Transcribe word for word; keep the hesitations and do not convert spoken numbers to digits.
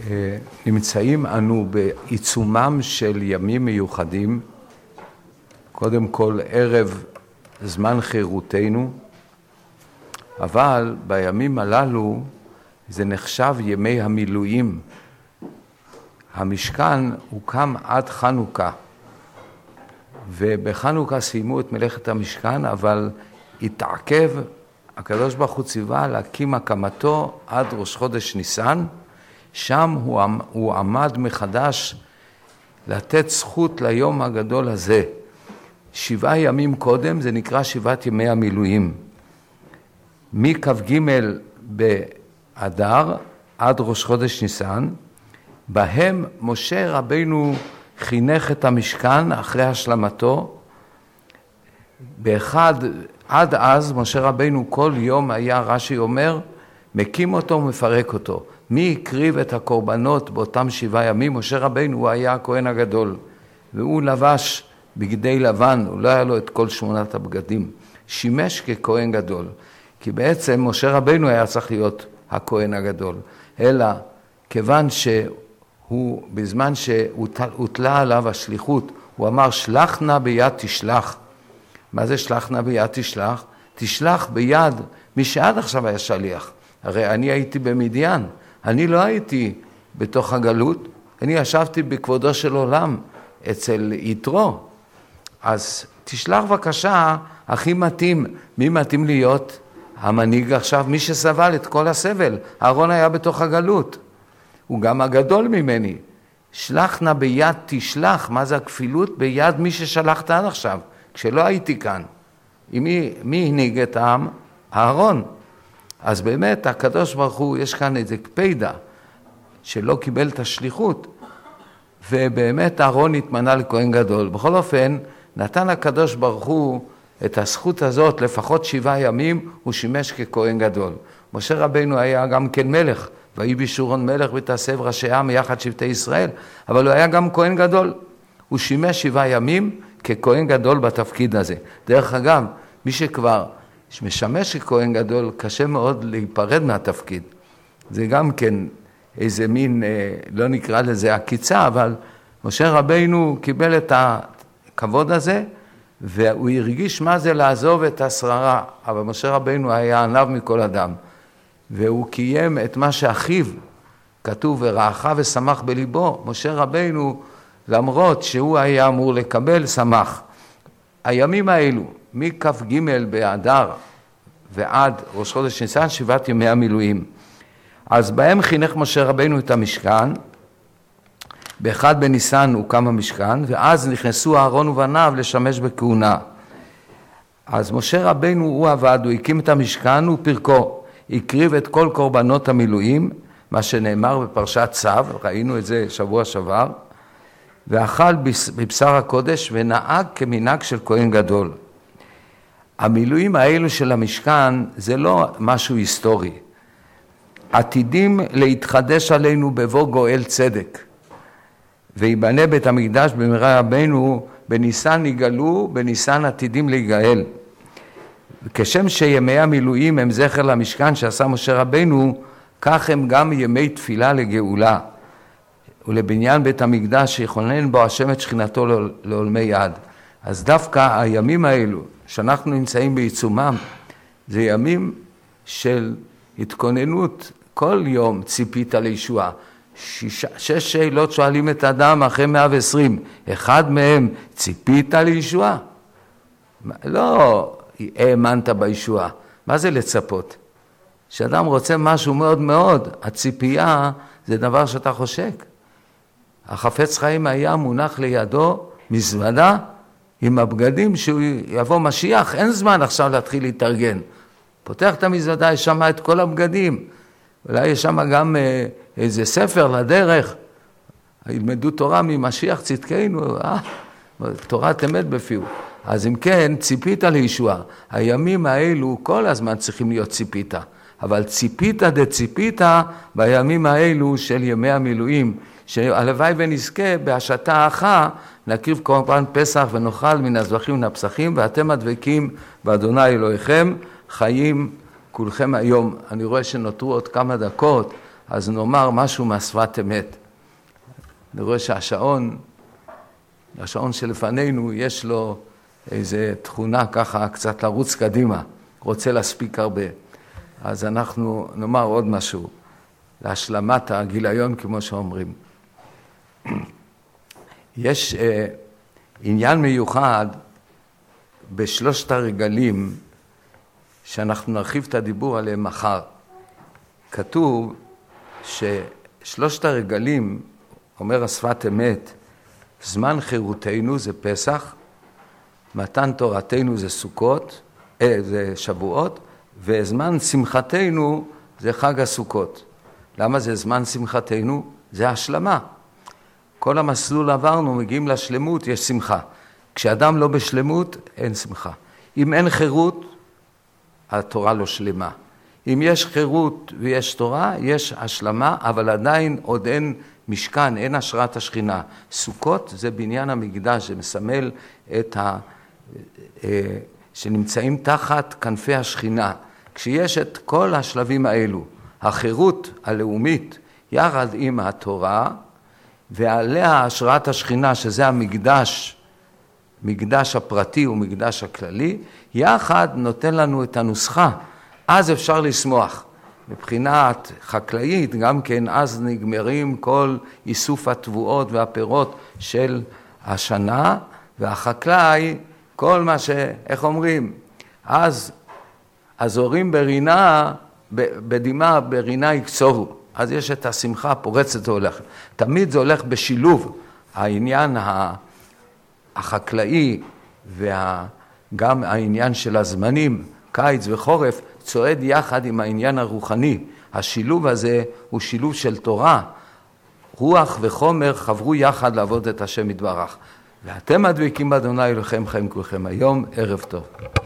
נמצאים אנו בעיצומם של ימים מיוחדים, קודם כל ערב זמן חירותנו, אבל בימים הללו זה נחשב ימי המילואים. המשכן הוקם עד חנוכה, ובחנוכה סיימו את מלאכת המשכן, אבל התעכב, הקדוש ברוך הוא ציווה להקים הקמתו עד ראש חודש ניסן. שם הוא, הוא עמד מחדש לתת זכות ליום הגדול הזה. שבעה ימים קודם זה נקרא שבעת ימי המילואים. מכ"ג באדר עד ראש חודש ניסן, בהם משה רבינו חינך את המשכן אחרי השלמתו. באחד, עד אז משה רבינו כל יום היה, רש"י אומר, מקים אותו ומפרק אותו. מי הקריב את הקורבנות באותם שבעה ימים? משה רבינו הוא היה הכהן הגדול, והוא לבש בגדי לבן, הוא לא היה לו את כל שמונת הבגדים, שימש ככהן גדול, כי בעצם משה רבינו היה צריך להיות הכהן הגדול, אלא כיוון שהוא, בזמן שהוטלה עליו השליחות, הוא אמר שלח נא ביד תשלח. מה זה שלח נא ביד תשלח? תשלח ביד מי שעד עכשיו היה שליח. הרי אני הייתי במדיין, אני לא הייתי בתוך הגלות, אני ישבתי בכבודו של עולם אצל יתרו. אז תשלח בבקשה, הכי מתאים, מי מתאים להיות המנהיג עכשיו? מי שסבל את כל הסבל. אהרון היה בתוך הגלות, הוא גם הגדול ממני. שלח נא ביד תשלח, מה זה הכפילות? ביד מי ששלחת עד עכשיו, כשלא הייתי כאן. מי, מי הנהיג את העם? אהרון. אז באמת הקדוש ברוך הוא, יש כאן איזה קפידה שלא קיבל את השליחות, ובאמת אהרון התמנה לכהן גדול. בכל אופן, נתן הקדוש ברוך הוא את הזכות הזאת, לפחות שבעה ימים הוא שימש ככהן גדול. משה רבינו היה גם כן מלך, ויהי בישורון מלך ותאסף ראשי עם יחד שבטי ישראל, אבל הוא היה גם כהן גדול. הוא שימש שבעה ימים ככהן גדול בתפקיד הזה. דרך אגב, מי שכבר שמשמש ככהן גדול, קשה מאוד להיפרד מהתפקיד. זה גם כן איזה מין, לא נקרא לזה עקיצה, אבל משה רבינו קיבל את הכבוד הזה, והוא הרגיש מה זה לעזוב את השררה. אבל משה רבינו היה ענב מכל אדם, והוא קיים את מה שאחיו כתוב, ורעך ושמח בליבו. משה רבינו, למרות שהוא היה אמור לקבל, שמח. הימים האלו, מכ"ג באדר ועד ראש חודש ניסן, שבעת ימי המילואים. אז בהם חינך משה רבינו את המשכן, באחד בניסן הוקם המשכן, ואז נכנסו אהרון ובניו לשמש בכהונה. אז משה רבינו הוא עבד, הוא הקים את המשכן ופרקו, הקריב את כל קורבנות המילואים, מה שנאמר בפרשת צו, ראינו את זה שבוע שעבר, ואכל בבשר הקודש ונהג כמנהג של כהן גדול. המילואים האלו של המשכן זה לא משהו היסטורי. עתידים להתחדש עלינו בבוא גואל צדק. ויבנה בית המקדש במהרה ימינו, בניסן יגאלו, בניסן עתידים להיגאל. כשם שימי המילואים הם זכר למשכן שעשה משה רבינו, כך הם גם ימי תפילה לגאולה. ולבניין בית המקדש שיכונן בו השם את שכינתו לעולמי עד. אז דווקא הימים האלו שאנחנו נמצאים בעיצומם, זה ימים של התכוננות. כל יום ציפית לישועה. שש, שש שאלות שואלים את האדם אחרי מאה ועשרים. אחד מהם, ציפית לישועה? לא האמנת בישועה. מה זה לצפות? כשאדם רוצה משהו מאוד מאוד, הציפייה זה דבר שאתה חושק. החפץ חיים היה מונח לידו מזוודה עם הבגדים שהוא יבוא משיח, אין זמן עכשיו להתחיל להתארגן. פותח את המזוודה, יש שם את כל הבגדים, אולי יש שם גם איזה ספר לדרך, ילמדו תורה ממשיח צדקנו, אה, תורת אמת בפיו. אז אם כן, ציפית לישועה. הימים האלו כל הזמן צריכים להיות ציפית, אבל ציפית דציפית בימים האלו של ימי המילואים, שהלוואי ונזכה בהשתה אחת, נקריב קורבן פסח ונאכל מן הזבחים מן הפסחים, ואתם הדבקים באדוני אלוהיכם, חיים כולכם היום. אני רואה שנותרו עוד כמה דקות, אז נאמר משהו מהשפת אמת. אני רואה שהשעון, השעון שלפנינו, יש לו איזה תכונה ככה קצת לרוץ קדימה, רוצה להספיק הרבה. אז אנחנו נאמר עוד משהו, להשלמת הגיליון כמו שאומרים. יש אה, עניין מיוחד בשלושת הרגלים שאנחנו נרחיב את הדיבור עליהם מחר. כתוב ששלושת הרגלים, אומר השפת אמת, זמן חירותנו זה פסח, מתן תורתנו זה סוכות, אה, זה שבועות, וזמן שמחתנו זה חג הסוכות. למה זה זמן שמחתנו? זה השלמה. כל המסלול עברנו, מגיעים לשלמות, יש שמחה. כשאדם לא בשלמות, אין שמחה. אם אין חירות, התורה לא שלמה. אם יש חירות ויש תורה, יש השלמה, אבל עדיין עוד אין משכן, אין השראת השכינה. סוכות זה בניין המקדש, זה מסמל את ה... שנמצאים תחת כנפי השכינה. כשיש את כל השלבים האלו, החירות הלאומית יחד עם התורה, ועליה השראת השכינה, שזה המקדש, מקדש הפרטי ומקדש הכללי, יחד נותן לנו את הנוסחה. אז אפשר לשמוח. מבחינת חקלאית, גם כן, אז נגמרים כל איסוף התבואות והפירות של השנה, והחקלאי, כל מה ש... איך אומרים? אז הזורים ברינה, בדימה ברינה יקצורו. אז יש את השמחה פורצת והולך. תמיד זה הולך בשילוב. העניין החקלאי וגם העניין של הזמנים, קיץ וחורף, צועד יחד עם העניין הרוחני. השילוב הזה הוא שילוב של תורה. רוח וחומר חברו יחד לעבוד את השם יתברך. ואתם הדבקים באדוני אלוהיכם חיים כולכם היום, ערב טוב.